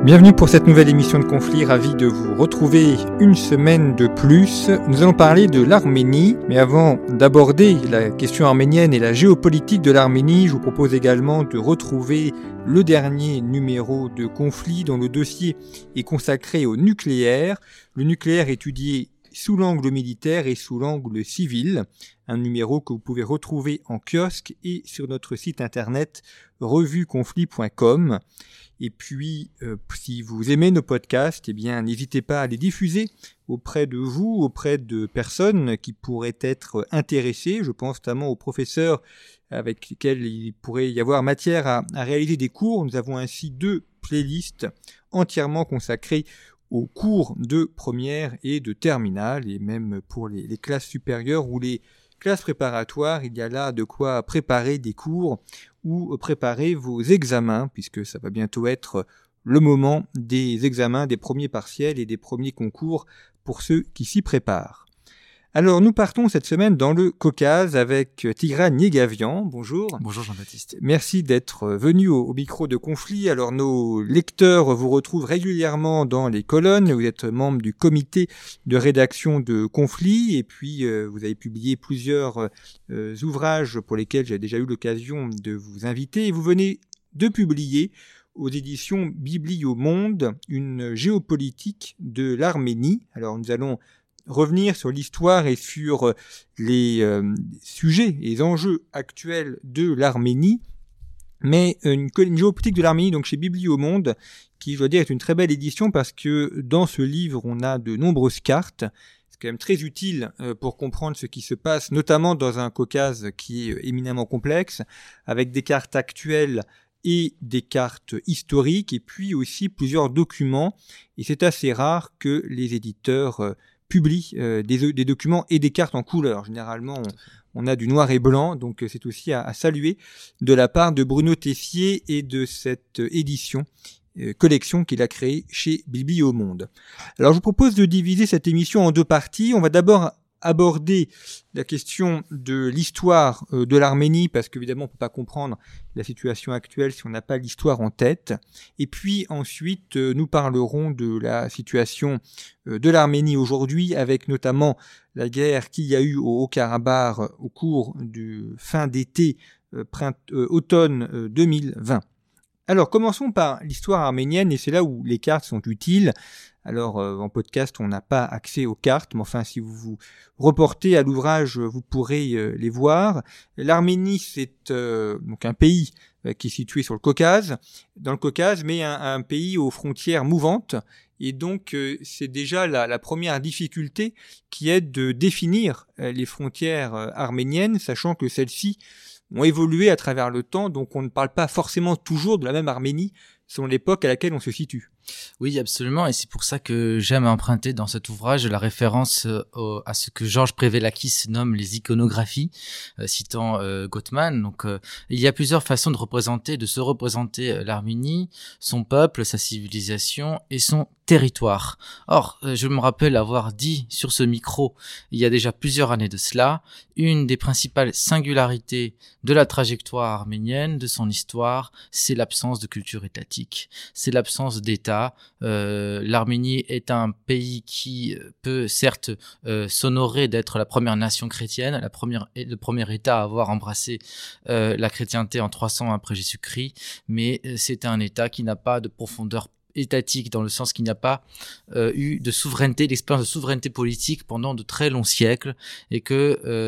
Bienvenue pour cette nouvelle émission de Conflit, ravi de vous retrouver une semaine de plus. Nous allons parler de l'Arménie, mais avant d'aborder la question arménienne et la géopolitique de l'Arménie, je vous propose également de retrouver le dernier numéro de Conflit dont le dossier est consacré au nucléaire. Le nucléaire étudié sous l'angle militaire et sous l'angle civil, un numéro que vous pouvez retrouver en kiosque et sur notre site internet revueconflit.com. Et puis, si vous aimez nos podcasts, eh bien, n'hésitez pas à les diffuser auprès de vous, auprès de personnes qui pourraient être intéressées. Je pense notamment aux professeurs avec lesquels il pourrait y avoir matière à réaliser des cours. Nous avons ainsi 2 playlists entièrement consacrées aux cours de première et de terminale, et même pour les classes supérieures ou les classes préparatoires, il y a là de quoi préparer des cours ou préparer vos examens, puisque ça va bientôt être le moment des examens, des premiers partiels et des premiers concours pour ceux qui s'y préparent. Alors, nous partons cette semaine dans le Caucase avec Tigran Yegavian. Bonjour. Bonjour Jean-Baptiste. Merci d'être venu au micro de Conflit. Alors, nos lecteurs vous retrouvent régulièrement dans les colonnes. Vous êtes membre du comité de rédaction de Conflit et puis vous avez publié plusieurs ouvrages pour lesquels j'ai déjà eu l'occasion de vous inviter. Et vous venez de publier aux éditions Bibliomonde une géopolitique de l'Arménie. Alors, nous allons revenir sur l'histoire et sur les sujets et les enjeux actuels de l'Arménie, mais une géopolitique de l'Arménie donc chez Bibliomonde, qui je dois dire est une très belle édition parce que dans ce livre on a de nombreuses cartes. C'est quand même très utile pour comprendre ce qui se passe, notamment dans un Caucase qui est éminemment complexe, avec des cartes actuelles et des cartes historiques, et puis aussi plusieurs documents, et c'est assez rare que les éditeurs publie des documents et des cartes en couleur. Généralement, on a du noir et blanc, donc c'est aussi à saluer de la part de Bruno Tessier et de cette édition, collection qu'il a créée chez Bibliomonde. Alors, je vous propose de diviser cette émission en 2 parties. On va d'abord aborder la question de l'histoire de l'Arménie, parce qu'évidemment on ne peut pas comprendre la situation actuelle si on n'a pas l'histoire en tête. Et puis ensuite nous parlerons de la situation de l'Arménie aujourd'hui, avec notamment la guerre qu'il y a eu au Haut-Karabakh au cours du fin d'été, automne 2020. Alors commençons par l'histoire arménienne, et c'est là où les cartes sont utiles. Alors, en podcast, on n'a pas accès aux cartes, mais enfin, si vous vous reportez à l'ouvrage, vous pourrez les voir. L'Arménie, c'est donc un pays qui est situé sur le Caucase, dans le Caucase, mais un pays aux frontières mouvantes. Et donc, c'est déjà la première difficulté qui est de définir les frontières arméniennes, sachant que celles-ci ont évolué à travers le temps, donc on ne parle pas forcément toujours de la même Arménie selon l'époque à laquelle on se situe. Oui, absolument, et c'est pour ça que j'aime emprunter dans cet ouvrage la référence à ce que Georges Prévélakis nomme les iconographies, citant Gottman. Donc, il y a plusieurs façons de se représenter l'Arménie, son peuple, sa civilisation et son territoire. Or, je me rappelle avoir dit sur ce micro, il y a déjà plusieurs années de cela, une des principales singularités de la trajectoire arménienne, de son histoire, c'est l'absence de culture étatique, c'est l'absence d'État. L'Arménie est un pays qui peut certes s'honorer d'être la première nation chrétienne, le premier État à avoir embrassé la chrétienté en 300 après Jésus-Christ, mais c'est un État qui n'a pas de profondeur étatique, dans le sens qu'il n'y a pas eu de souveraineté, d'expérience de souveraineté politique pendant de très longs siècles, et que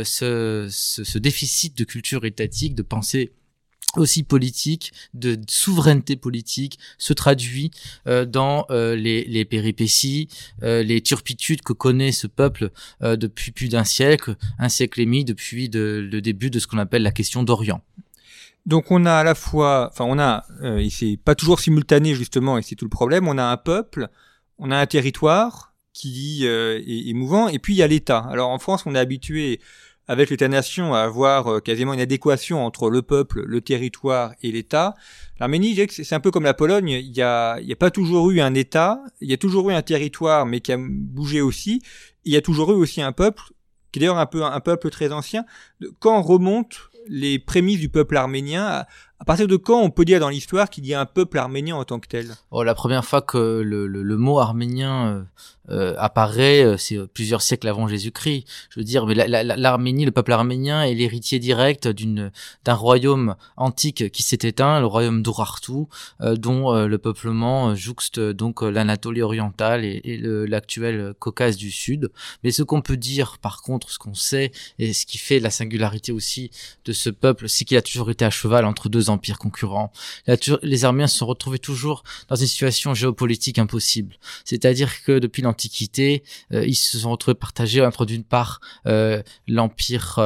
ce déficit de culture étatique, de pensée aussi politique, de souveraineté politique, se traduit dans les péripéties, les turpitudes que connaît ce peuple depuis plus un siècle et demi, depuis le début de ce qu'on appelle la question d'Orient. Donc on a à la fois, et c'est pas toujours simultané justement, et c'est tout le problème, on a un peuple, on a un territoire qui est mouvant, et puis il y a l'État. Alors en France, on est habitué avec l'État-nation à avoir quasiment une adéquation entre le peuple, le territoire et l'État. L'Arménie, je dirais que c'est un peu comme la Pologne, il y a pas toujours eu un État, il y a toujours eu un territoire, mais qui a bougé aussi, il y a toujours eu aussi un peuple, qui est d'ailleurs un peuple très ancien. Quand remontent les prémices du peuple arménien, À partir de quand on peut dire dans l'histoire qu'il y a un peuple arménien en tant que tel? La première fois que le mot arménien apparaît, c'est plusieurs siècles avant Jésus-Christ. Je veux dire, mais l'Arménie, le peuple arménien est l'héritier direct d'un royaume antique qui s'est éteint, le royaume d'Urartu, dont le peuplement jouxte donc l'Anatolie orientale et l'actuel Caucase du Sud. Mais ce qu'on peut dire, par contre, ce qu'on sait et ce qui fait la singularité aussi de ce peuple, c'est qu'il a toujours été à cheval entre deux empires concurrents. Les Arméniens se sont retrouvés toujours dans une situation géopolitique impossible. C'est-à-dire que depuis l'Antiquité, ils se sont retrouvés partagés entre d'une part l'empire,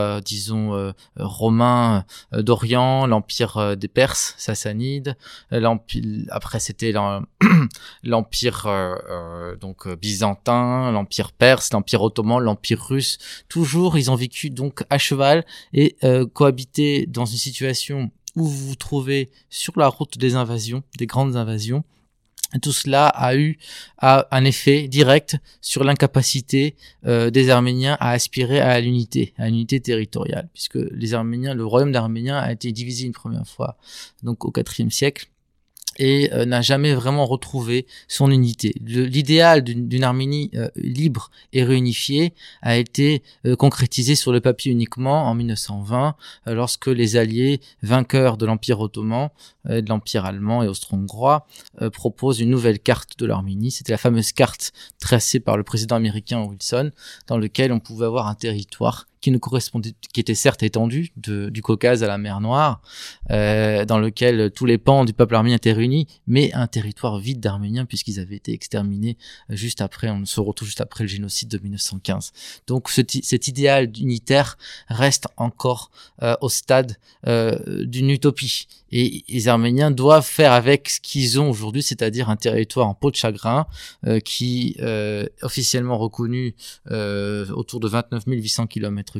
romain d'Orient, l'empire des Perses, sassanides, après c'était l'empire donc byzantin, l'empire perse, l'empire ottoman, l'empire russe. Toujours, ils ont vécu donc à cheval et cohabité dans une situation où vous vous trouvez sur la route des invasions, des grandes invasions. Et tout cela a eu un effet direct sur l'incapacité des Arméniens à aspirer à l'unité territoriale, puisque le royaume d'Arménien a été divisé une première fois, donc au IVe siècle, et n'a jamais vraiment retrouvé son unité. L'idéal d'une Arménie libre et réunifiée a été concrétisé sur le papier uniquement en 1920, lorsque les alliés vainqueurs de l'Empire ottoman, de l'Empire allemand et austro-hongrois proposent une nouvelle carte de l'Arménie. C'était la fameuse carte tracée par le président américain Wilson, dans lequel on pouvait avoir un territoire qui était certes étendu du Caucase à la mer Noire, dans lequel tous les pans du peuple arménien étaient réunis, mais un territoire vide d'Arméniens puisqu'ils avaient été exterminés on se retrouve juste après le génocide de 1915. Donc cet idéal unitaire reste encore au stade d'une utopie. Et les Arméniens doivent faire avec ce qu'ils ont aujourd'hui, c'est-à-dire un territoire en peau de chagrin qui officiellement reconnu autour de 29 800 km².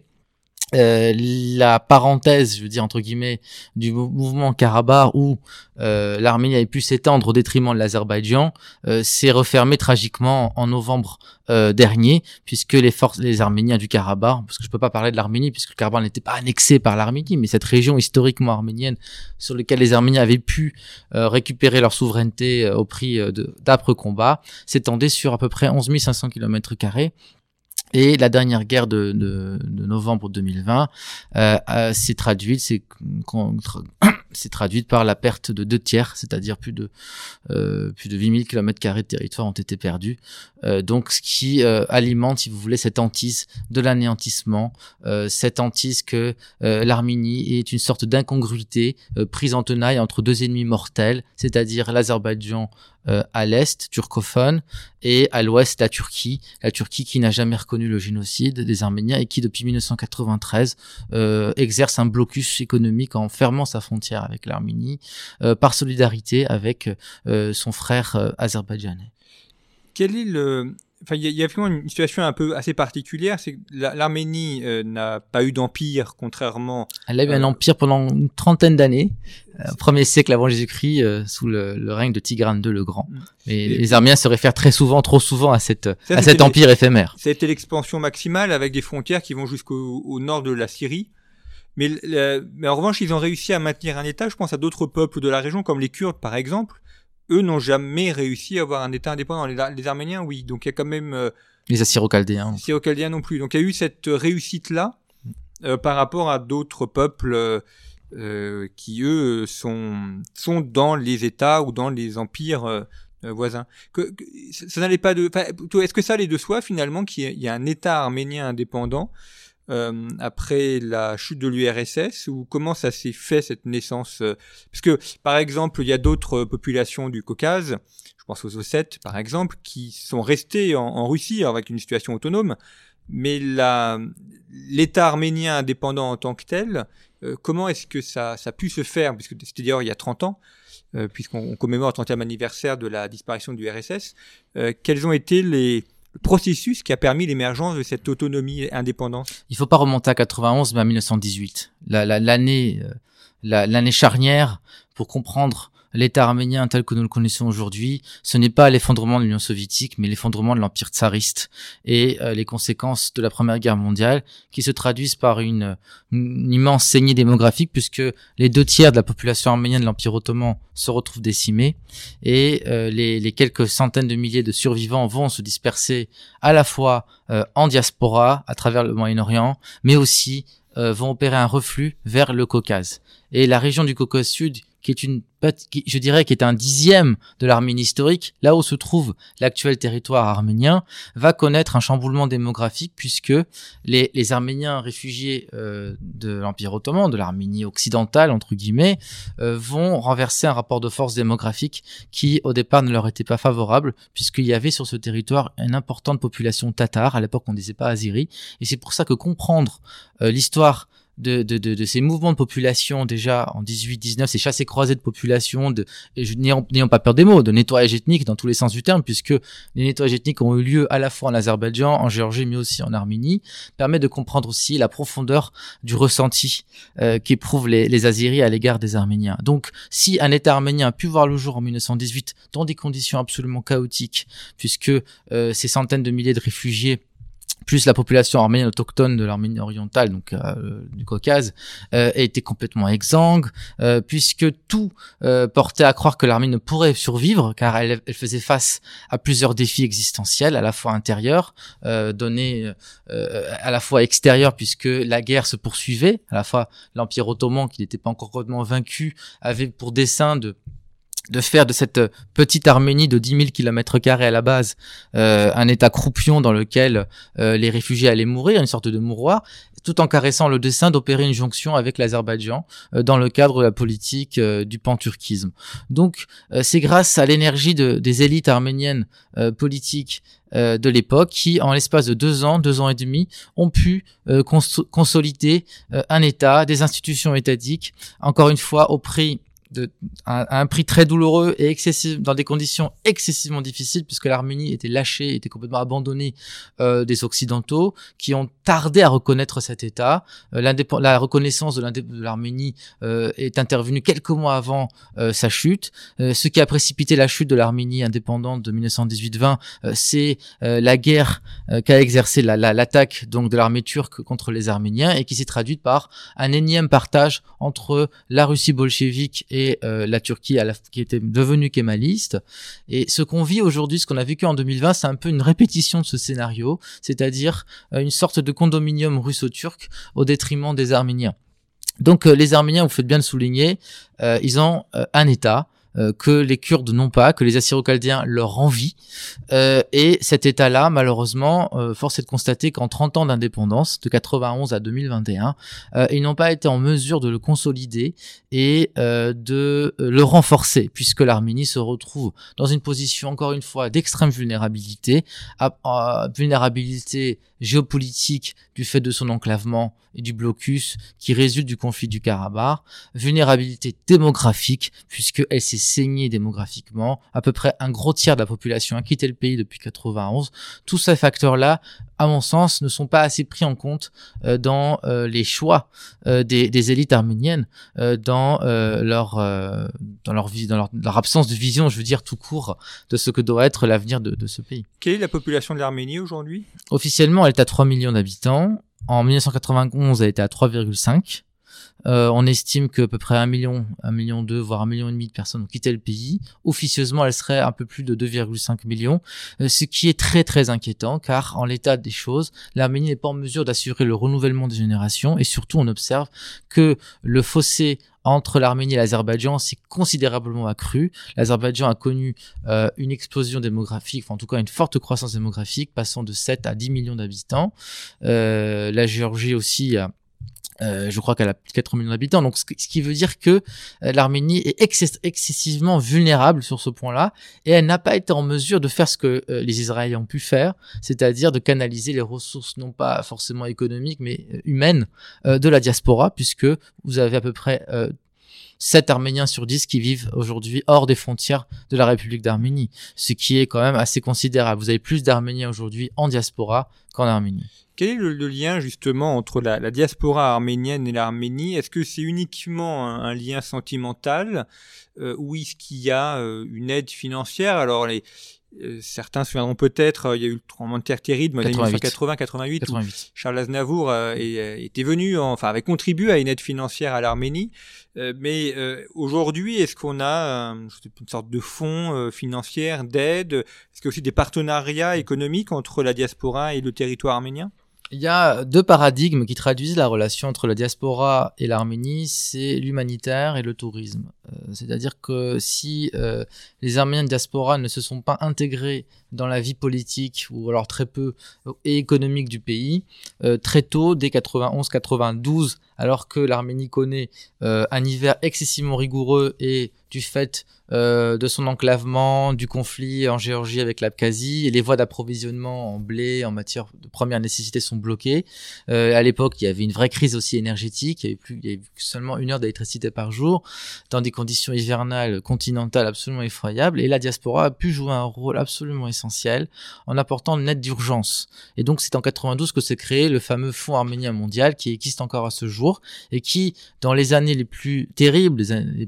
La parenthèse, je veux dire entre guillemets, du mouvement Karabakh où l'Arménie avait pu s'étendre au détriment de l'Azerbaïdjan, s'est refermée tragiquement en novembre dernier, puisque les Arméniens du Karabakh, parce que je peux pas parler de l'Arménie puisque le Karabakh n'était pas annexé par l'Arménie, mais cette région historiquement arménienne sur laquelle les Arméniens avaient pu récupérer leur souveraineté au prix d'âpres combats, s'étendait sur à peu près 11 500 km². Et la dernière guerre de novembre 2020 s'est traduite par la perte de 2/3, c'est-à-dire plus de 8000 km² de territoire ont été perdus. Donc ce qui alimente, si vous voulez, cette hantise de l'anéantissement, cette hantise que l'Arménie est une sorte d'incongruité prise en tenaille entre deux ennemis mortels, c'est-à-dire l'Azerbaïdjan à l'est, turcophone, et à l'ouest, la Turquie qui n'a jamais reconnu le génocide des Arméniens et qui, depuis 1993, exerce un blocus économique en fermant sa frontière avec l'Arménie, par solidarité avec son frère azerbaïdjanais. Quel est il y a vraiment une situation un peu assez particulière, c'est que l'Arménie n'a pas eu d'empire, contrairement... Elle a eu un empire pendant une trentaine d'années, premier siècle avant Jésus-Christ, sous le règne de Tigrane II le Grand. Et les Arméniens se réfèrent trop souvent à cet empire éphémère. C'était l'expansion maximale avec des frontières qui vont jusqu'au nord de la Syrie. Mais en revanche, ils ont réussi à maintenir un État. Je pense à d'autres peuples de la région, comme les Kurdes par exemple. Eux n'ont jamais réussi à avoir un État indépendant. Les Arméniens, oui. Donc il y a quand même... les Assyro-Chaldéens. Les Assyro-Chaldéens non plus. Donc il y a eu cette réussite-là par rapport à d'autres peuples qui, eux, sont dans les États ou dans les empires voisins. Ça n'allait pas de... Est-ce que ça allait de soi, finalement, qu'il y a un État arménien indépendant après la chute de l'URSS, ou comment ça s'est fait, cette naissance parce que par exemple il y a d'autres populations du Caucase, je pense aux Ossètes par exemple, qui sont restés en Russie avec une situation autonome, mais l'État arménien indépendant en tant que tel, comment est-ce que ça a pu se faire, puisque c'était d'ailleurs il y a 30 ans, puisqu'on commémore le 30e anniversaire de la disparition de l'URSS, quels ont été le processus qui a permis l'émergence de cette autonomie et indépendance? Il faut pas remonter à 91, mais à 1918. L'année charnière pour comprendre l'État arménien tel que nous le connaissons aujourd'hui, ce n'est pas l'effondrement de l'Union soviétique, mais l'effondrement de l'Empire tsariste et les conséquences de la Première Guerre mondiale qui se traduisent par une immense saignée démographique puisque les 2/3 de la population arménienne de l'Empire ottoman se retrouvent décimés et les quelques centaines de milliers de survivants vont se disperser à la fois en diaspora à travers le Moyen-Orient, mais aussi vont opérer un reflux vers le Caucase. Et la région du Caucase Sud, qui est un 10e de l'Arménie historique, là où se trouve l'actuel territoire arménien, va connaître un chamboulement démographique puisque les Arméniens réfugiés de l'Empire ottoman, de l'Arménie occidentale entre guillemets, vont renverser un rapport de force démographique qui au départ ne leur était pas favorable puisqu'il y avait sur ce territoire une importante population tatare. À l'époque on ne disait pas azéri, et c'est pour ça que comprendre l'histoire de ces mouvements de population déjà en 18-19, ces chassés-croisés de population, n'ayons pas peur des mots, de nettoyage ethnique dans tous les sens du terme, puisque les nettoyages ethniques ont eu lieu à la fois en Azerbaïdjan, en Géorgie, mais aussi en Arménie, permet de comprendre aussi la profondeur du ressenti qu'éprouvent les Azéris à l'égard des Arméniens. Donc, si un État arménien a pu voir le jour en 1918 dans des conditions absolument chaotiques, puisque ces centaines de milliers de réfugiés plus la population arménienne autochtone de l'Arménie orientale, donc du Caucase, était complètement exsangue, puisque tout portait à croire que l'Arménie ne pourrait survivre, car elle faisait face à plusieurs défis existentiels, à la fois intérieurs, donnés à la fois extérieurs, puisque la guerre se poursuivait, à la fois l'Empire ottoman, qui n'était pas encore complètement vaincu, avait pour dessein de faire de cette petite Arménie de 10 000 km² à la base un état croupion dans lequel les réfugiés allaient mourir, une sorte de mouroir, tout en caressant le dessein d'opérer une jonction avec l'Azerbaïdjan dans le cadre de la politique du panturquisme. Donc c'est grâce à l'énergie des élites arméniennes politiques de l'époque qui, en l'espace de 2 ans et demi, ont pu consolider un État, des institutions étatiques, encore une fois au prix à un prix très douloureux et dans des conditions excessivement difficiles, puisque l'Arménie était lâchée, était complètement abandonnée des Occidentaux, qui ont tardé à reconnaître cet État. La reconnaissance de l'Arménie est intervenue quelques mois avant sa chute. Ce qui a précipité la chute de l'Arménie indépendante de 1918-20, c'est la guerre qu'a exercée l'attaque donc de l'armée turque contre les Arméniens et qui s'est traduite par un énième partage entre la Russie bolchevique et la Turquie qui était devenue kémaliste. Et ce qu'on vit aujourd'hui, ce qu'on a vécu en 2020, c'est un peu une répétition de ce scénario, c'est-à-dire une sorte de condominium russo-turc au détriment des Arméniens. Donc les Arméniens, vous faites bien de souligner, ils ont un État que les Kurdes n'ont pas, que les Assyro-Chaldéens leur envient. Et cet État-là, malheureusement, force est de constater qu'en 30 ans d'indépendance, de 91 à 2021, ils n'ont pas été en mesure de le consolider et de le renforcer, puisque l'Arménie se retrouve dans une position, encore une fois, d'extrême vulnérabilité, vulnérabilité géopolitique du fait de son enclavement et du blocus qui résulte du conflit du Karabakh, vulnérabilité démographique puisqu'elle s'est saignée démographiquement, à peu près un gros tiers de la population a quitté le pays depuis 91. Tous ces facteurs-là, à mon sens, ne sont pas assez pris en compte dans les choix des élites arméniennes, dans leur absence de vision, je veux dire tout court, de ce que doit être l'avenir de ce pays. Quelle est la population de l'Arménie aujourd'hui ? Officiellement, elle est à 3 millions d'habitants. En 1991, elle était à 3,5. On estime que à peu près 1 million, 2 millions, voire 1,5 million de personnes ont quitté le pays. Officieusement, elle serait un peu plus de 2,5 millions, ce qui est très très inquiétant, car en l'état des choses, l'Arménie n'est pas en mesure d'assurer le renouvellement des générations, et surtout on observe que le fossé entre l'Arménie et l'Azerbaïdjan s'est considérablement accru. L'Azerbaïdjan a connu une explosion démographique, enfin en tout cas une forte croissance démographique, passant de 7 à 10 millions d'habitants. La Géorgie aussi je crois qu'elle a plus de 4 millions d'habitants, donc ce qui veut dire que l'Arménie est excessivement vulnérable sur ce point-là, et elle n'a pas été en mesure de faire ce que les Israéliens ont pu faire, c'est-à-dire de canaliser les ressources non pas forcément économiques, mais humaines de la diaspora, puisque vous avez à peu près 7 Arméniens sur 10 qui vivent aujourd'hui hors des frontières de la République d'Arménie, ce qui est quand même assez considérable. Vous avez plus d'Arméniens aujourd'hui en diaspora qu'en Arménie. Quel est le lien justement entre la diaspora arménienne et l'Arménie? Est-ce que c'est uniquement un lien sentimental ou est-ce qu'il y a une aide financière? Alors certains se souviendront peut-être, il y a eu le tremblement de terre terrible en 1980-88 où Charles Aznavour était venu, avait contribué à une aide financière à l'Arménie. Mais aujourd'hui, est-ce qu'on a une sorte de fonds financier d'aide? Est-ce qu'il y a aussi des partenariats économiques entre la diaspora et le territoire arménien? Il y a 2 paradigmes qui traduisent la relation entre la diaspora et l'Arménie, c'est l'humanitaire et le tourisme. C'est-à-dire que si les Arméniens de diaspora ne se sont pas intégrés dans la vie politique, ou alors très peu, et économique du pays, très tôt, dès 91-92, alors que l'Arménie connaît un hiver excessivement rigoureux et du fait de son enclavement, du conflit en Géorgie avec l'Abkhazie, et les voies d'approvisionnement en blé, en matière de première nécessité sont bloquées. À l'époque, il y avait une vraie crise aussi énergétique, il y avait seulement 1 heure d'électricité par jour, dans des conditions hivernales continentales absolument effroyables, et la diaspora a pu jouer un rôle absolument essentiel en apportant une aide d'urgence. Et donc c'est en 92 que s'est créé le fameux Fonds arménien mondial qui existe encore à ce jour, et qui, dans les années les plus terribles,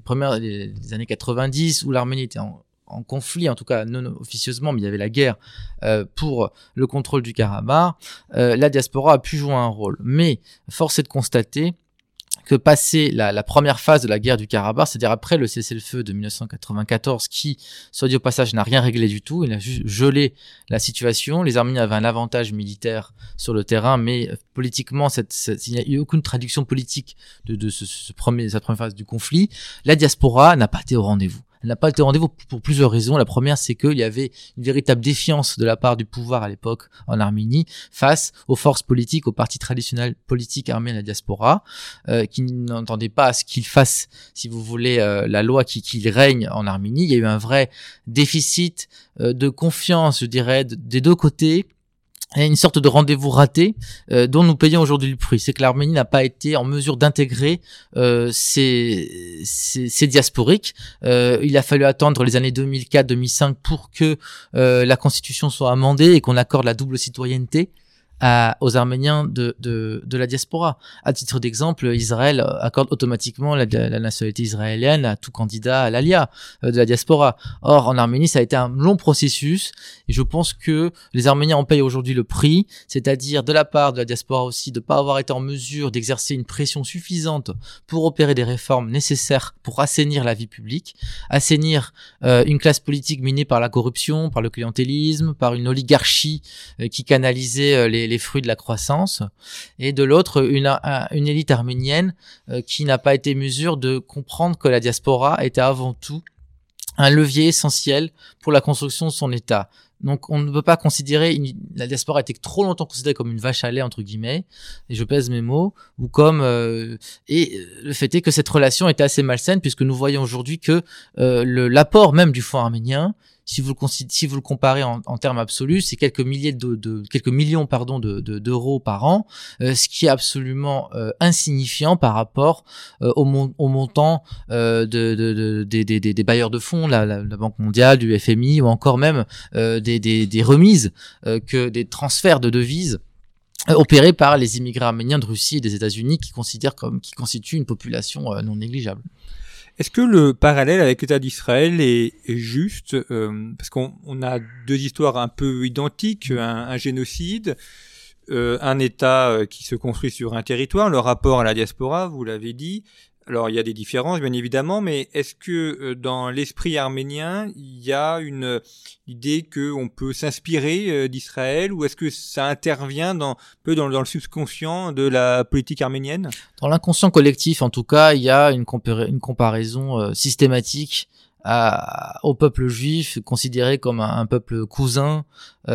les années 90, où l'Arménie était en conflit, en tout cas non officieusement, mais il y avait la guerre pour le contrôle du Karabakh, la diaspora a pu jouer un rôle. Mais force est de constater que passé la première phase de la guerre du Karabakh, c'est-à-dire après le cessez-le-feu de 1994, qui, soit dit au passage, n'a rien réglé du tout, il a juste gelé la situation. Les Arméniens avaient un avantage militaire sur le terrain, mais politiquement, il n'y a eu aucune traduction politique de cette première phase du conflit. La diaspora n'a pas été au rendez-vous. Elle n'a pas été au rendez-vous pour plusieurs raisons. La première, c'est qu'il y avait une véritable défiance de la part du pouvoir à l'époque en Arménie face aux forces politiques, aux partis traditionnels politiques arméniens de la diaspora, qui n'entendaient pas à ce qu'ils fassent, si vous voulez, la loi qui règne en Arménie. Il y a eu un vrai déficit de confiance, je dirais, des 2 côtés, et une sorte de rendez-vous raté dont nous payons aujourd'hui le prix. C'est que l'Arménie n'a pas été en mesure d'intégrer ces diasporiques. Il a fallu attendre les années 2004-2005 pour que la constitution soit amendée et qu'on accorde la double citoyenneté aux Arméniens de la diaspora. À titre d'exemple, Israël accorde automatiquement la nationalité israélienne à tout candidat à l'ALIA de la diaspora. Or, en Arménie, ça a été un long processus, et je pense que les Arméniens en payent aujourd'hui le prix, c'est-à-dire de la part de la diaspora aussi de ne pas avoir été en mesure d'exercer une pression suffisante pour opérer des réformes nécessaires pour assainir la vie publique, assainir une classe politique minée par la corruption, par le clientélisme, par une oligarchie qui canalisait les fruits de la croissance, et de l'autre une élite arménienne qui n'a pas été en mesure de comprendre que la diaspora était avant tout un levier essentiel pour la construction de son État. Donc on ne peut pas considérer, la diaspora a été trop longtemps considérée comme une vache à lait, entre guillemets, et je pèse mes mots, ou comme et le fait est que cette relation était assez malsaine, puisque nous voyons aujourd'hui que l'apport même du fonds arménien, si vous le comparez en termes absolus, c'est quelques millions d'euros par an, ce qui est absolument insignifiant par rapport au montant des bailleurs de fonds, la Banque mondiale, du FMI, ou encore même des remises, que des transferts de devises opérés par les immigrés arméniens de Russie et des États-Unis, qui constituent une population non négligeable. Est-ce que le parallèle avec l'État d'Israël est juste, parce qu'on a 2 histoires un peu identiques, un génocide, un État qui se construit sur un territoire, le rapport à la diaspora, vous l'avez dit. Alors il y a des différences bien évidemment, mais est-ce que dans l'esprit arménien il y a une idée qu'on peut s'inspirer d'Israël, ou est-ce que ça intervient dans le subconscient de la politique arménienne? Dans l'inconscient collectif, en tout cas, il y a une comparaison systématique au peuple juif, considéré comme un peuple cousin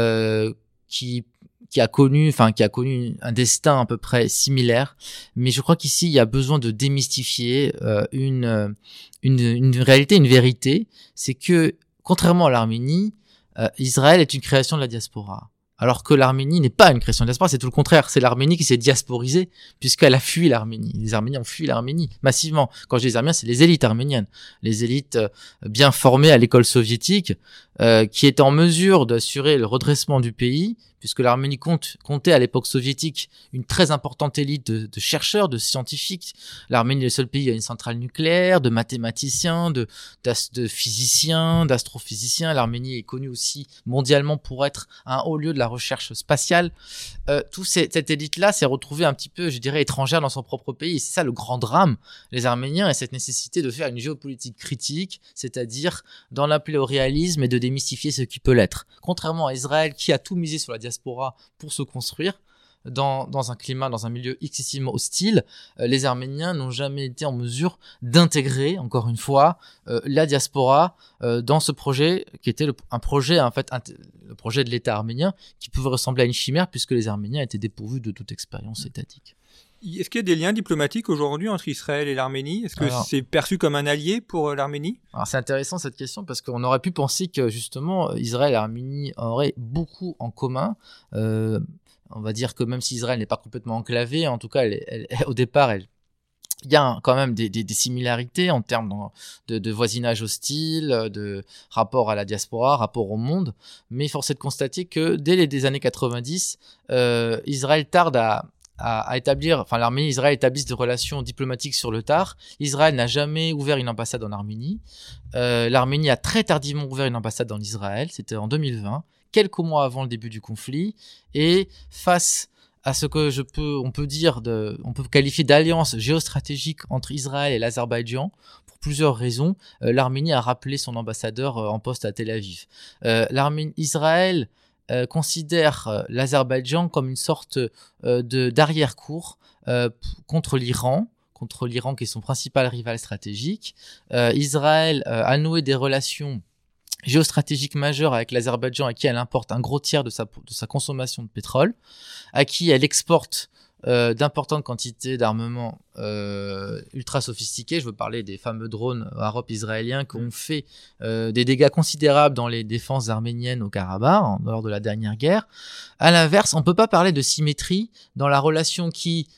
qui a connu un destin à peu près similaire. Mais je crois qu'ici, il y a besoin de démystifier une réalité, une vérité. C'est que, contrairement à l'Arménie, Israël est une création de la diaspora. Alors que l'Arménie n'est pas une création de diaspora, c'est tout le contraire. C'est l'Arménie qui s'est diasporisée, puisqu'elle a fui l'Arménie. Les Arméniens ont fui l'Arménie, massivement. Quand je dis les Arméniens, c'est les élites arméniennes. Les élites bien formées à l'école soviétique, qui étaient en mesure d'assurer le redressement du pays, puisque l'Arménie comptait à l'époque soviétique une très importante élite de chercheurs, de scientifiques. L'Arménie est le seul pays à une centrale nucléaire, de mathématiciens, de physiciens, d'astrophysiciens. L'Arménie est connue aussi mondialement pour être un haut lieu de la recherche spatiale. Cette élite-là s'est retrouvée un petit peu, je dirais, étrangère dans son propre pays. Et c'est ça le grand drame, les Arméniens, et cette nécessité de faire une géopolitique critique, c'est-à-dire d'en appeler au réalisme et de démystifier ce qui peut l'être. Contrairement à Israël, qui a tout misé sur la diaspora pour se construire, dans un climat, dans un milieu excessivement hostile, les Arméniens n'ont jamais été en mesure d'intégrer, encore une fois, la diaspora dans ce projet qui était le projet de l'État arménien, qui pouvait ressembler à une chimère puisque les Arméniens étaient dépourvus de toute expérience étatique. Est-ce qu'il y a des liens diplomatiques aujourd'hui entre Israël et l'Arménie ? Est-ce que c'est perçu comme un allié pour l'Arménie ? Alors c'est intéressant cette question parce qu'on aurait pu penser que justement Israël et l'Arménie auraient beaucoup en commun. On va dire que même si Israël n'est pas complètement enclavé, en tout cas, au départ, il y a quand même des similarités en termes de voisinage hostile, de rapport à la diaspora, rapport au monde. Mais force est de constater que dès les années 90, Israël tarde à établir, enfin l'Arménie et Israël établissent des relations diplomatiques sur le tard. Israël n'a jamais ouvert une ambassade en Arménie. L'Arménie a très tardivement ouvert une ambassade en Israël, c'était en 2020, quelques mois avant le début du conflit. Et face à ce que on peut qualifier d'alliance géostratégique entre Israël et l'Azerbaïdjan, pour plusieurs raisons, l'Arménie a rappelé son ambassadeur en poste à Tel Aviv. Israël considère l'Azerbaïdjan comme une sorte d'arrière-cour contre l'Iran qui est son principal rival stratégique. Israël a noué des relations géostratégiques majeures avec l'Azerbaïdjan, à qui elle importe un gros tiers de sa consommation de pétrole, à qui elle exporte d'importantes quantités d'armements ultra sophistiqués. Je veux parler des fameux drones arabo-israéliens qui ont fait des dégâts considérables dans les défenses arméniennes au Karabakh lors de la dernière guerre. À l'inverse, on peut pas parler de symétrie dans la relation qui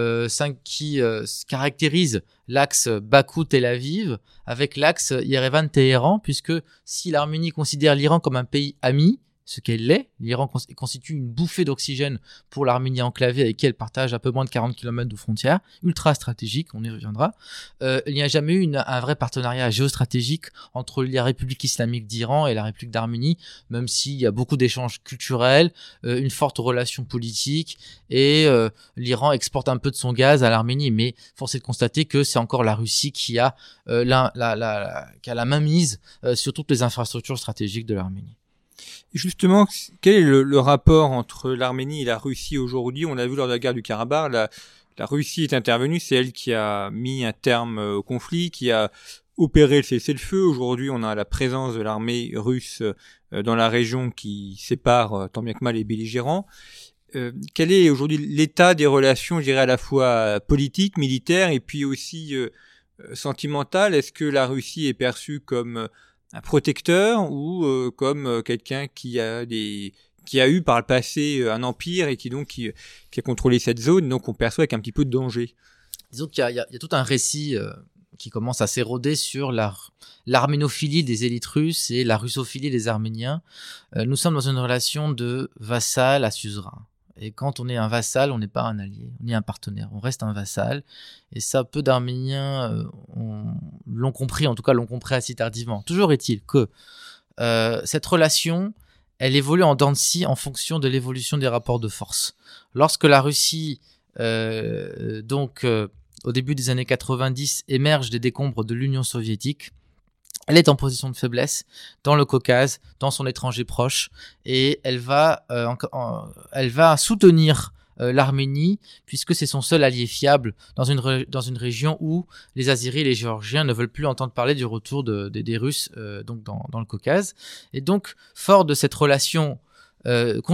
caractérise l'axe Bakou-Tel Aviv avec l'axe Yerevan-Téhéran, puisque si l'Arménie considère l'Iran comme un pays ami, ce qu'elle l'est, l'Iran constitue une bouffée d'oxygène pour l'Arménie enclavée avec qui elle partage un peu moins de 40 km de frontières, ultra stratégique, on y reviendra. Il n'y a jamais eu un vrai partenariat géostratégique entre la République islamique d'Iran et la République d'Arménie, même s'il y a beaucoup d'échanges culturels, une forte relation politique, et l'Iran exporte un peu de son gaz à l'Arménie, mais force est de constater que c'est encore la Russie qui a la main mise sur toutes les infrastructures stratégiques de l'Arménie. Justement, quel est le rapport entre l'Arménie et la Russie aujourd'hui ? On l'a vu lors de la guerre du Karabakh, la Russie est intervenue, c'est elle qui a mis un terme au conflit, qui a opéré le cessez-le-feu. Aujourd'hui, on a la présence de l'armée russe dans la région qui sépare tant bien que mal les belligérants. Quel est aujourd'hui l'état des relations, je dirais, à la fois politiques, militaires et puis aussi sentimentales ? Est-ce que la Russie est perçue comme un protecteur ou comme quelqu'un qui a eu par le passé un empire et qui a contrôlé cette zone, donc on perçoit avec un petit peu de danger. Disons qu'il y a tout un récit qui commence à s'éroder sur l'arménophilie des élites russes et la russophilie des Arméniens. Nous sommes dans une relation de vassal à suzerain. Et quand on est un vassal, on n'est pas un allié, on est un partenaire, on reste un vassal. Et ça, peu d'Arméniens l'ont compris, en tout cas l'ont compris assez tardivement. Toujours est-il que cette relation, elle évolue en dents de scie en fonction de l'évolution des rapports de force. Lorsque la Russie, au début des années 90, émerge des décombres de l'Union soviétique, elle est en position de faiblesse dans le Caucase, dans son étranger proche, et elle va soutenir l'Arménie, puisque c'est son seul allié fiable dans une région où les Azéris et les Géorgiens ne veulent plus entendre parler du retour des Russes donc dans le Caucase. Et donc, fort de cette relation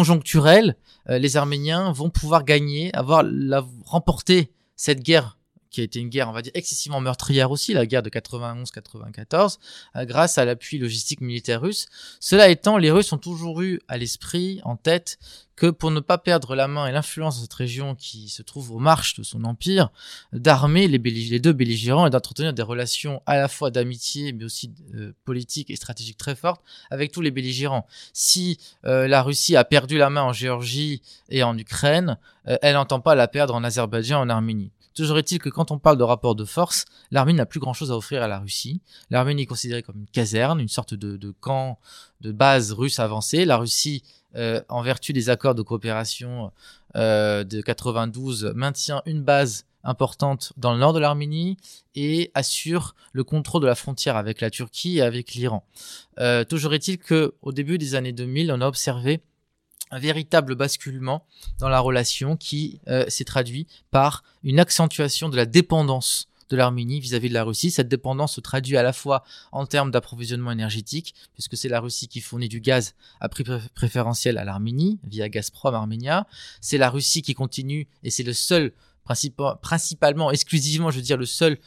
conjoncturelle, les Arméniens vont pouvoir remporter cette guerre qui a été une guerre, on va dire, excessivement meurtrière aussi, la guerre de 91-94, grâce à l'appui logistique militaire russe. Cela étant, les Russes ont toujours eu à l'esprit, en tête, que pour ne pas perdre la main et l'influence de cette région qui se trouve aux marches de son empire, d'armer les deux belligérants et d'entretenir des relations à la fois d'amitié, mais aussi politiques et stratégiques très fortes avec tous les belligérants. Si la Russie a perdu la main en Géorgie et en Ukraine, elle n'entend pas la perdre en Azerbaïdjan et en Arménie. Toujours est-il que quand on parle de rapport de force, l'Arménie n'a plus grand-chose à offrir à la Russie. L'Arménie est considérée comme une caserne, une sorte de camp, de base russe avancée. La Russie, en vertu des accords de coopération de 92, maintient une base importante dans le nord de l'Arménie et assure le contrôle de la frontière avec la Turquie et avec l'Iran. Toujours est-il qu'au début des années 2000, on a observé un véritable basculement dans la relation qui s'est traduit par une accentuation de la dépendance de l'Arménie vis-à-vis de la Russie. Cette dépendance se traduit à la fois en termes d'approvisionnement énergétique, puisque c'est la Russie qui fournit du gaz à prix préférentiel à l'Arménie via Gazprom Armenia. C'est la Russie qui continue, et c'est le seul, principalement, exclusivement, je veux dire, le seul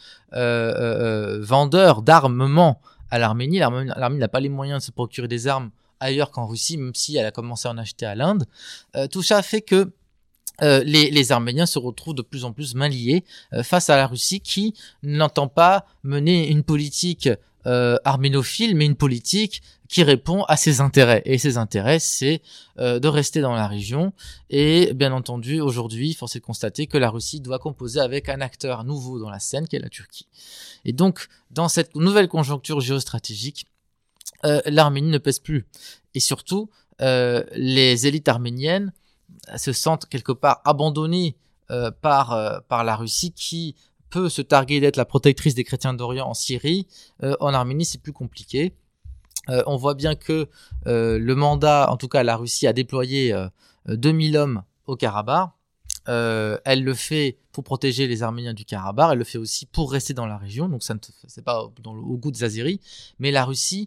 vendeur d'armement à l'Arménie. L'Arménie n'a pas les moyens de se procurer des armes ailleurs qu'en Russie, même si elle a commencé à en acheter à l'Inde. Tout ça fait que les Arméniens se retrouvent de plus en plus mains liées face à la Russie qui n'entend pas mener une politique arménophile, mais une politique qui répond à ses intérêts. Et ses intérêts, c'est de rester dans la région. Et bien entendu, aujourd'hui, force est de constater que la Russie doit composer avec un acteur nouveau dans la scène, qui est la Turquie. Et donc, dans cette nouvelle conjoncture géostratégique, l'Arménie ne pèse plus. Et surtout, les élites arméniennes se sentent quelque part abandonnées par la Russie qui peut se targuer d'être la protectrice des chrétiens d'Orient en Syrie. En Arménie, c'est plus compliqué. On voit bien que le mandat, en tout cas la Russie a déployé 2000 hommes au Karabakh. Elle le fait pour protéger les Arméniens du Karabakh, elle le fait aussi pour rester dans la région, donc c'est pas au goût des Azéris. Mais la Russie,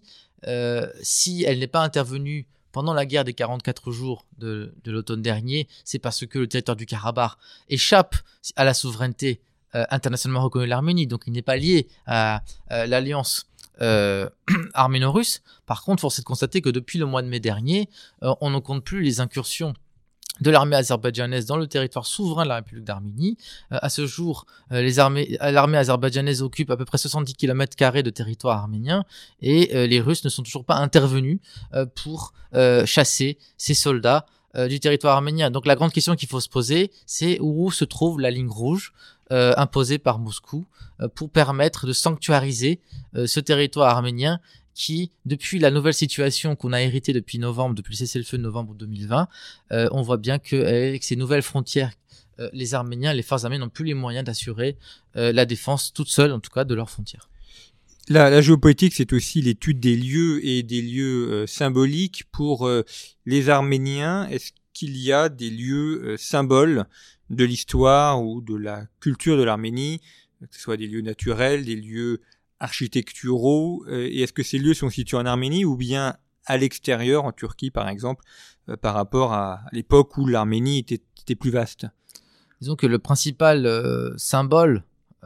si elle n'est pas intervenue pendant la guerre des 44 jours de l'automne dernier, c'est parce que le territoire du Karabakh échappe à la souveraineté internationalement reconnue de l'Arménie, donc il n'est pas lié à l'alliance arméno-russe. Par contre, force est de constater que depuis le mois de mai dernier, on ne compte plus les incursions de l'armée azerbaïdjanaise dans le territoire souverain de la République d'Arménie. À ce jour, l'armée azerbaïdjanaise occupe à peu près 70 km² de territoire arménien et les Russes ne sont toujours pas intervenus pour chasser ces soldats du territoire arménien. Donc la grande question qu'il faut se poser, c'est où se trouve la ligne rouge imposée par Moscou pour permettre de sanctuariser ce territoire arménien qui, depuis la nouvelle situation qu'on a héritée depuis le cessez-le-feu de novembre 2020, on voit bien qu'avec ces nouvelles frontières, les Arméniens, les forces arméniennes n'ont plus les moyens d'assurer la défense toute seule, en tout cas, de leurs frontières. La géopolitique, c'est aussi l'étude des lieux et des lieux symboliques pour les Arméniens. Est-ce qu'il y a des lieux symboles de l'histoire ou de la culture de l'Arménie, que ce soit des lieux naturels, des lieux architecturaux, et est-ce que ces lieux sont situés en Arménie ou bien à l'extérieur, en Turquie par exemple, par rapport à l'époque où l'Arménie était plus vaste? Disons que le principal symbole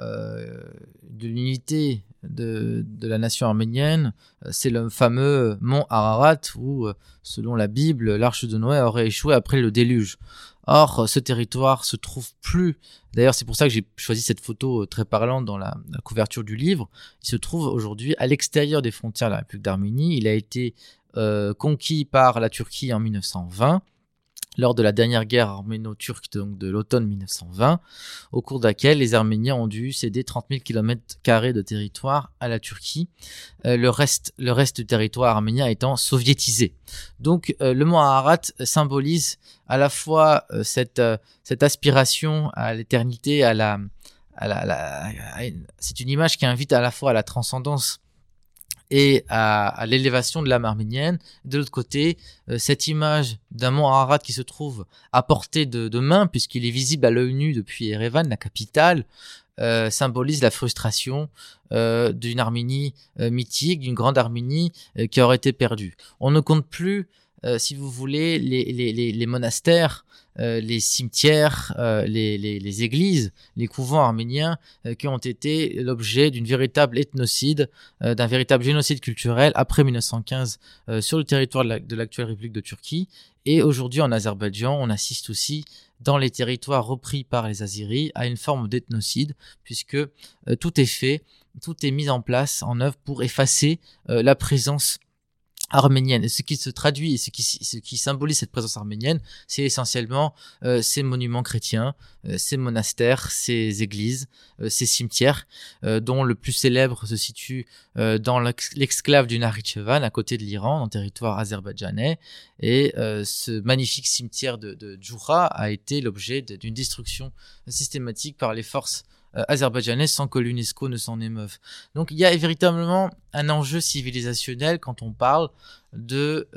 de l'unité de la nation arménienne, c'est le fameux mont Ararat où, selon la Bible, l'arche de Noé aurait échoué après le déluge. Or, ce territoire se trouve plus. D'ailleurs, c'est pour ça que j'ai choisi cette photo très parlante dans la couverture du livre. Il se trouve aujourd'hui à l'extérieur des frontières de la République d'Arménie. Il a été conquis par la Turquie en 1920. Lors de la dernière guerre arméno-turque donc de l'automne 1920, au cours de laquelle les Arméniens ont dû céder 30 000 km² de territoire à la Turquie, le reste du territoire arménien étant soviétisé. Donc le mont Ararat symbolise à la fois cette aspiration à l'éternité, c'est une image qui invite à la fois à la transcendance et à l'élévation de l'âme arménienne. De l'autre côté, cette image d'un mont Ararat qui se trouve à portée de main, puisqu'il est visible à l'œil nu depuis Erevan, la capitale, symbolise la frustration d'une Arménie mythique, d'une grande Arménie qui aurait été perdue. On ne compte plus si vous voulez, les monastères, les cimetières, les églises, les couvents arméniens qui ont été l'objet d'une véritable ethnocide, d'un véritable génocide culturel après 1915 sur le territoire de l'actuelle République de Turquie. Et aujourd'hui en Azerbaïdjan, on assiste aussi dans les territoires repris par les Azeris à une forme d'ethnocide, puisque tout est fait, tout est mis en place, en œuvre pour effacer la présence arménienne. Et ce qui se traduit et ce qui symbolise cette présence arménienne, c'est essentiellement ces monuments chrétiens, ces monastères, ces églises, ces cimetières, dont le plus célèbre se situe dans l'exclave du Nakhitchevan, à côté de l'Iran, dans le territoire azerbaïdjanais. Et ce magnifique cimetière de Djoura a été l'objet d'une destruction systématique par les forces azerbaïdjanaise sans que l'UNESCO ne s'en émeuve. Donc il y a véritablement un enjeu civilisationnel quand on parle de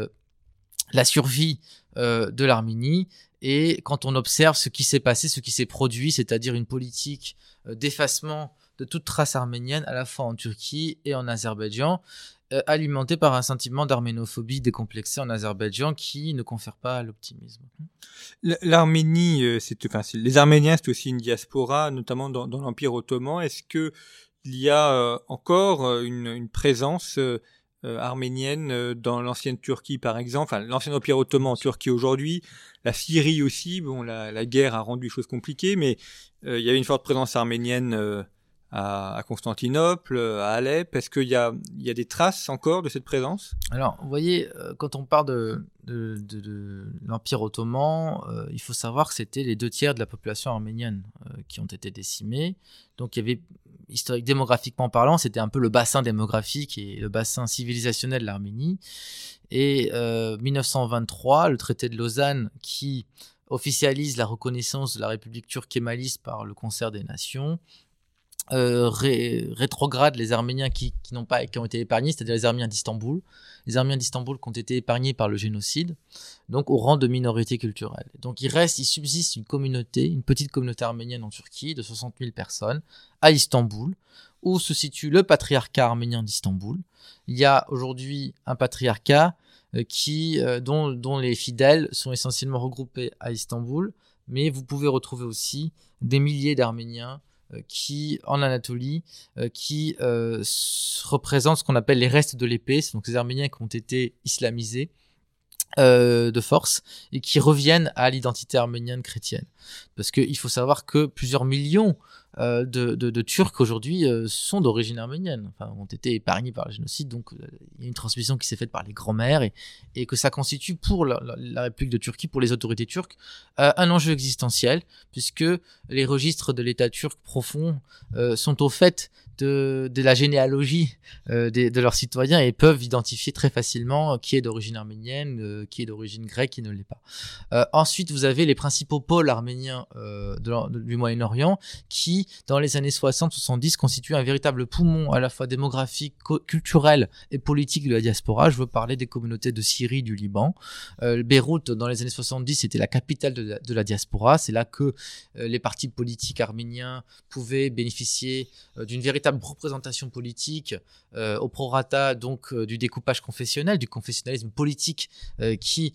la survie de l'Arménie et quand on observe ce qui s'est passé, ce qui s'est produit, c'est-à-dire une politique d'effacement de toute trace arménienne à la fois en Turquie et en Azerbaïdjan, alimenté par un sentiment d'arménophobie décomplexé en Azerbaïdjan qui ne confère pas l'optimisme. L'Arménie, les Arméniens, c'est aussi une diaspora, notamment dans l'Empire ottoman. Est-ce que il y a encore une présence arménienne dans l'ancienne Turquie, par exemple, enfin l'ancien Empire ottoman en Turquie aujourd'hui, la Syrie aussi. Bon, la guerre a rendu les choses compliquées, mais il y avait une forte présence arménienne à Constantinople, à Alep. Est-ce qu'il y a des traces encore de cette présence ? Alors, vous voyez, quand on parle de l'Empire ottoman, il faut savoir que c'était les 2/3 de la population arménienne qui ont été décimés. Donc, il y avait, démographiquement parlant, c'était un peu le bassin démographique et le bassin civilisationnel de l'Arménie. Et 1923, le traité de Lausanne qui officialise la reconnaissance de la République turque kémaliste par le Concert des Nations, rétrograde les Arméniens qui ont été épargnés, c'est-à-dire les Arméniens d'Istanbul. Les Arméniens d'Istanbul qui ont été épargnés par le génocide, donc au rang de minorité culturelle. Donc il subsiste une petite communauté arménienne en Turquie de 60 000 personnes à Istanbul, où se situe le patriarcat arménien d'Istanbul. Il y a aujourd'hui un patriarcat dont les fidèles sont essentiellement regroupés à Istanbul, mais vous pouvez retrouver aussi des milliers d'Arméniens en Anatolie, qui représentent ce qu'on appelle les restes de l'épée, donc ces Arméniens qui ont été islamisés de force et qui reviennent à l'identité arménienne chrétienne. Parce qu'il faut savoir que plusieurs millions de Turcs aujourd'hui sont d'origine arménienne, ont été épargnés par le génocide, donc il y a une transmission qui s'est faite par les grands-mères et que ça constitue pour la République de Turquie, pour les autorités turques, un enjeu existentiel, puisque les registres de l'État turc profond sont au fait de la généalogie de leurs citoyens et peuvent identifier très facilement qui est d'origine arménienne, qui est d'origine grecque, qui ne l'est pas. Ensuite, vous avez les principaux pôles arméniens du Moyen-Orient qui, dans les années 60-70, constituent un véritable poumon à la fois démographique, culturel et politique de la diaspora. Je veux parler des communautés de Syrie, du Liban. Beyrouth, dans les années 70, c'était la capitale de la diaspora. C'est là que les partis politiques arméniens pouvaient bénéficier d'une véritable représentation politique au prorata donc du découpage confessionnel, du confessionnalisme politique qui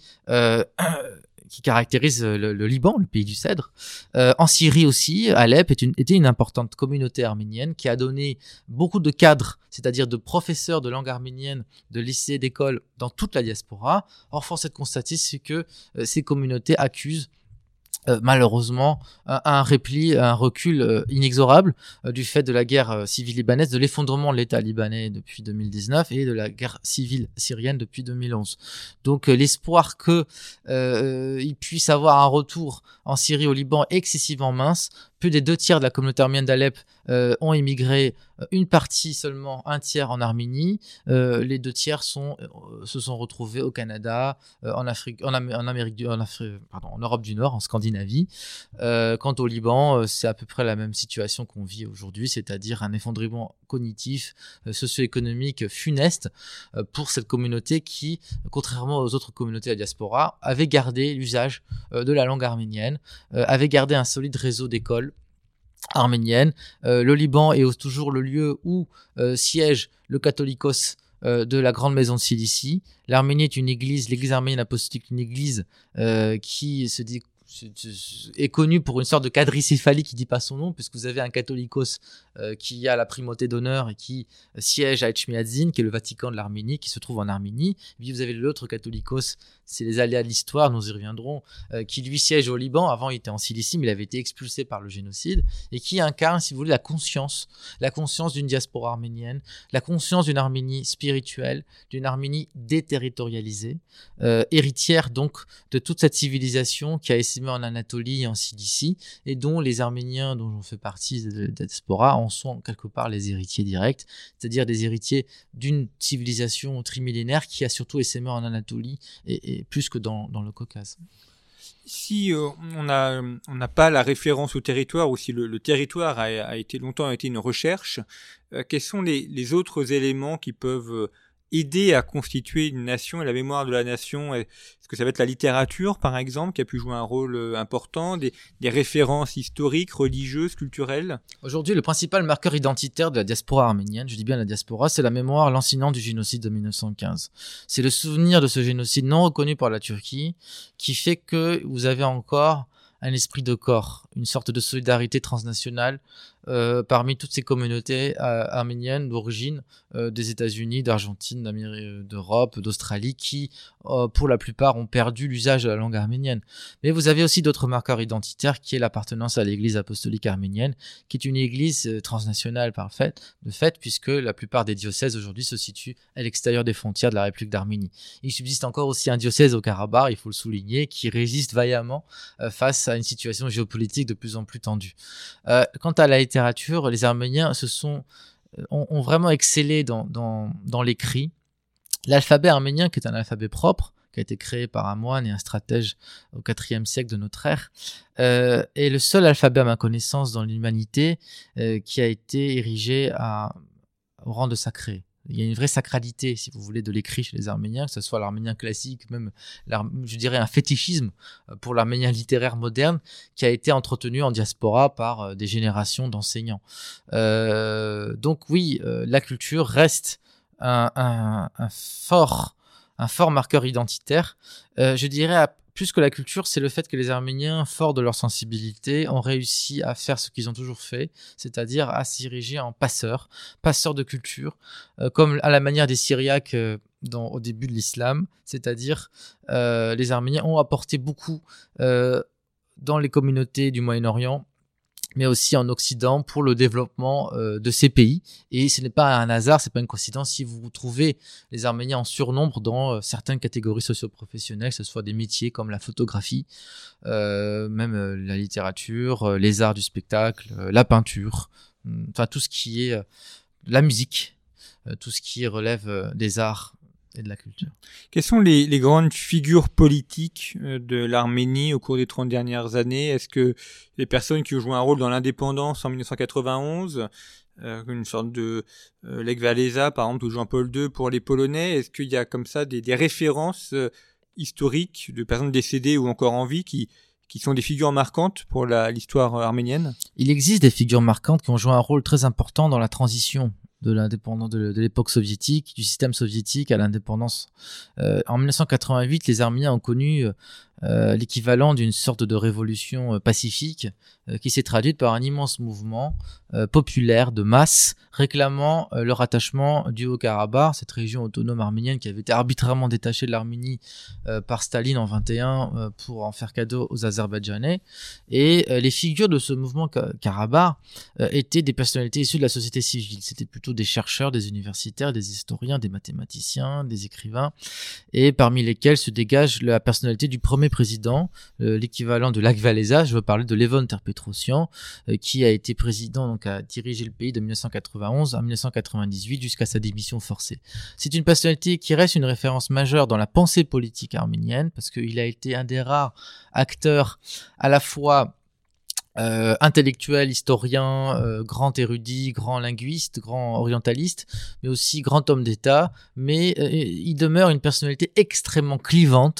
caractérise le Liban, le pays du cèdre. En Syrie aussi, Alep était une importante communauté arménienne qui a donné beaucoup de cadres, c'est-à-dire de professeurs de langue arménienne, de lycées, d'écoles dans toute la diaspora. Or, force est de constater que ces communautés accusent malheureusement un recul inexorable du fait de la guerre civile libanaise, de l'effondrement de l'État libanais depuis 2019 et de la guerre civile syrienne depuis 2011. Donc l'espoir que il puisse avoir un retour en Syrie, au Liban, excessivement mince. Plus des 2/3 de la communauté arménienne d'Alep ont émigré, une partie seulement, un tiers en Arménie. Les 2/3 se sont retrouvés au Canada, en Europe du Nord, en Scandinavie. Quant au Liban, c'est à peu près la même situation qu'on vit aujourd'hui, c'est-à-dire un effondrement cognitif, socio-économique funeste pour cette communauté qui, contrairement aux autres communautés de la diaspora, avait gardé l'usage de la langue arménienne, avait gardé un solide réseau d'écoles arméniennes. Le Liban est toujours le lieu où siège le Catholicos de la grande maison de Cilicie. L'Arménie est une église, l'église arménienne apostolique, une église qui est connu pour une sorte de quadricéphalie qui dit pas son nom, puisque vous avez un catholicos qui a la primauté d'honneur et qui siège à Etchmiadzin, qui est le Vatican de l'Arménie, qui se trouve en Arménie. Et puis vous avez l'autre catholicos, c'est les aléas de l'histoire, nous y reviendrons, qui lui siège au Liban. Avant il était en Cilicie, mais il avait été expulsé par le génocide, et qui incarne, si vous voulez, la conscience d'une diaspora arménienne, la conscience d'une Arménie spirituelle, d'une Arménie déterritorialisée, héritière donc de toute cette civilisation qui a essaimé en Anatolie et en Cilicie, et dont les Arméniens, dont j'en fais partie de la diaspora, en sont quelque part les héritiers directs, c'est-à-dire des héritiers d'une civilisation trimillénaire qui a surtout essaimé en Anatolie et plus que dans le Caucase. Si on n'a pas la référence au territoire, ou si le territoire a été longtemps une recherche, quels sont les autres éléments qui peuvent aider à constituer une nation et la mémoire de la nation? Est-ce que ça va être la littérature, par exemple, qui a pu jouer un rôle important, des références historiques, religieuses, culturelles? Aujourd'hui, le principal marqueur identitaire de la diaspora arménienne, je dis bien la diaspora, c'est la mémoire lancinante du génocide de 1915. C'est le souvenir de ce génocide non reconnu par la Turquie qui fait que vous avez encore un esprit de corps, une sorte de solidarité transnationale parmi toutes ces communautés arméniennes d'origine des États-Unis, d'Argentine, d'Europe, d'Australie, qui pour la plupart ont perdu l'usage de la langue arménienne. Mais vous avez aussi d'autres marqueurs identitaires qui est l'appartenance à l'Église apostolique arménienne, qui est une église transnationale de fait, puisque la plupart des diocèses aujourd'hui se situent à l'extérieur des frontières de la République d'Arménie. Il subsiste encore aussi un diocèse au Karabakh, il faut le souligner, qui résiste vaillamment face à une situation géopolitique de plus en plus tendue. Quant à la littérature, les Arméniens ont vraiment excellé dans l'écrit. L'alphabet arménien, qui est un alphabet propre, qui a été créé par un moine et un stratège au IVe siècle de notre ère, est le seul alphabet à ma connaissance dans l'humanité qui a été érigé au rang de sacré. Il y a une vraie sacralité, si vous voulez, de l'écrit chez les Arméniens, que ce soit l'arménien classique, même, je dirais, un fétichisme pour l'arménien littéraire moderne qui a été entretenu en diaspora par des générations d'enseignants. Donc oui, la culture reste un fort marqueur identitaire. Je dirais, plus que la culture, c'est le fait que les Arméniens, forts de leur sensibilité, ont réussi à faire ce qu'ils ont toujours fait, c'est-à-dire à s'ériger en passeurs de culture, comme à la manière des Syriaques au début de l'islam, c'est-à-dire les Arméniens ont apporté beaucoup dans les communautés du Moyen-Orient, mais aussi en Occident pour le développement de ces pays. Et ce n'est pas un hasard, c'est pas une coïncidence si vous trouvez les Arméniens en surnombre dans certaines catégories socio-professionnelles, que ce soit des métiers comme la photographie, même la littérature, les arts du spectacle, la peinture, enfin tout ce qui est la musique, tout ce qui relève des arts et de la culture. Quelles sont les grandes figures politiques de l'Arménie au cours des 30 dernières années? Est-ce que les personnes qui ont joué un rôle dans l'indépendance en 1991, une sorte de Lech Walesa, par exemple, ou Jean-Paul II pour les Polonais, est-ce qu'il y a comme ça des références historiques de personnes décédées ou encore en vie qui sont des figures marquantes pour l'histoire arménienne? Il existe des figures marquantes qui ont joué un rôle très important dans la transition de l'indépendance de l'époque soviétique, du système soviétique à l'indépendance. En 1988, les Arméniens ont connu l'équivalent d'une sorte de révolution pacifique qui s'est traduite par un immense mouvement populaire de masse réclamant le rattachement du Haut-Karabakh, cette région autonome arménienne qui avait été arbitrairement détachée de l'Arménie par Staline en 1921 pour en faire cadeau aux Azerbaïdjanais. Et les figures de ce mouvement Karabakh étaient des personnalités issues de la société civile. C'était plutôt des chercheurs, des universitaires, des historiens, des mathématiciens, des écrivains, et parmi lesquels se dégage la personnalité du premier président, l'équivalent de Lech Walesa. Je veux parler de Levon Ter-Petrosyan, qui a été président, donc a dirigé le pays de 1991 à 1998 jusqu'à sa démission forcée. C'est une personnalité qui reste une référence majeure dans la pensée politique arménienne, parce qu'il a été un des rares acteurs à la fois intellectuel, historien, grand érudit, grand linguiste, grand orientaliste, mais aussi grand homme d'État, mais il demeure une personnalité extrêmement clivante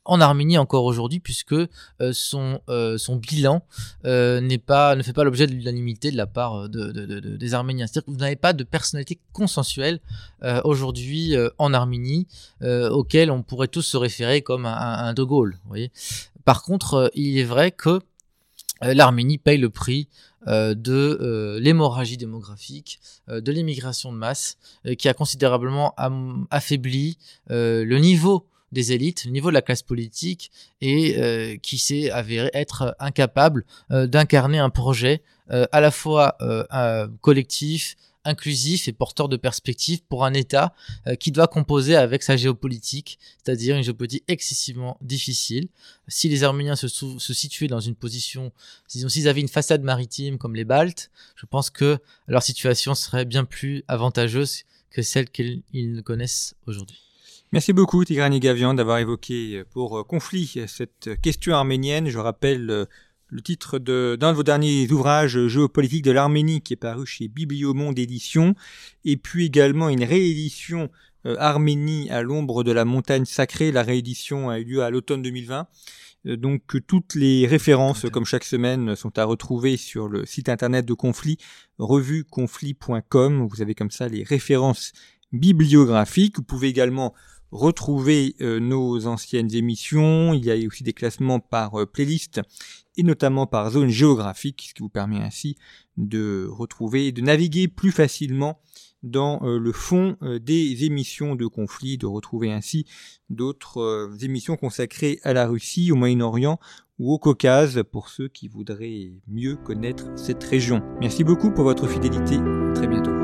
en Arménie encore aujourd'hui, puisque son bilan ne fait pas l'objet de l'unanimité de la part des Arméniens. C'est-à-dire que vous n'avez pas de personnalité consensuelle aujourd'hui en Arménie auquel on pourrait tous se référer comme un De Gaulle. Vous voyez. Par contre, il est vrai que l'Arménie paye le prix de l'hémorragie démographique, de l'immigration de masse, qui a considérablement affaibli le niveau des élites, le niveau de la classe politique, et qui s'est avéré être incapable d'incarner un projet à la fois collectif, inclusif et porteur de perspectives pour un État qui doit composer avec sa géopolitique, c'est-à-dire une géopolitique excessivement difficile. Si les Arméniens se situaient dans une position, disons, s'ils avaient une façade maritime comme les Baltes, je pense que leur situation serait bien plus avantageuse que celle qu'ils connaissent aujourd'hui. Merci beaucoup Tigran Yigavian d'avoir évoqué pour Conflit cette question arménienne. Je rappelle le titre d'un de vos derniers ouvrages, Géopolitique de l'Arménie, qui est paru chez Bibliomonde Éditions, et puis également une réédition Arménie à l'ombre de la montagne sacrée. La réédition a eu lieu à l'automne 2020. Donc toutes les références, comme chaque semaine, sont à retrouver sur le site internet de Conflit, revueconflit.com. Vous avez comme ça les références bibliographiques. Vous pouvez également retrouver nos anciennes émissions. Il y a aussi des classements par playlist et notamment par zone géographique, ce qui vous permet ainsi de retrouver et de naviguer plus facilement dans le fond des émissions de Conflit, de retrouver ainsi d'autres émissions consacrées à la Russie, au Moyen-Orient ou au Caucase pour ceux qui voudraient mieux connaître cette région. Merci beaucoup pour votre fidélité. À très bientôt.